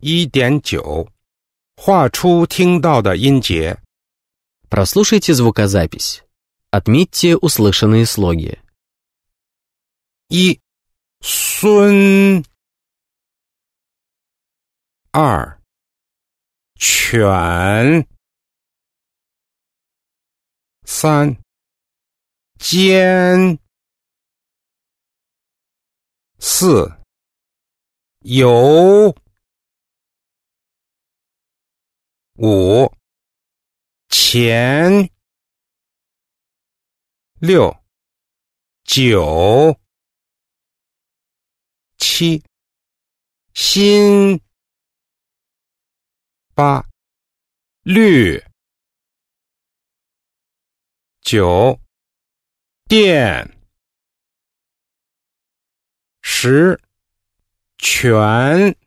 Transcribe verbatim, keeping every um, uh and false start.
一点九，画出听到的音节。 Прослушайте звукозапись. Отметьте услышанные слоги. 一，孙。二，犬。三，尖。四，油。五，钱。六，九。七，新。八，绿。九，电。十，全。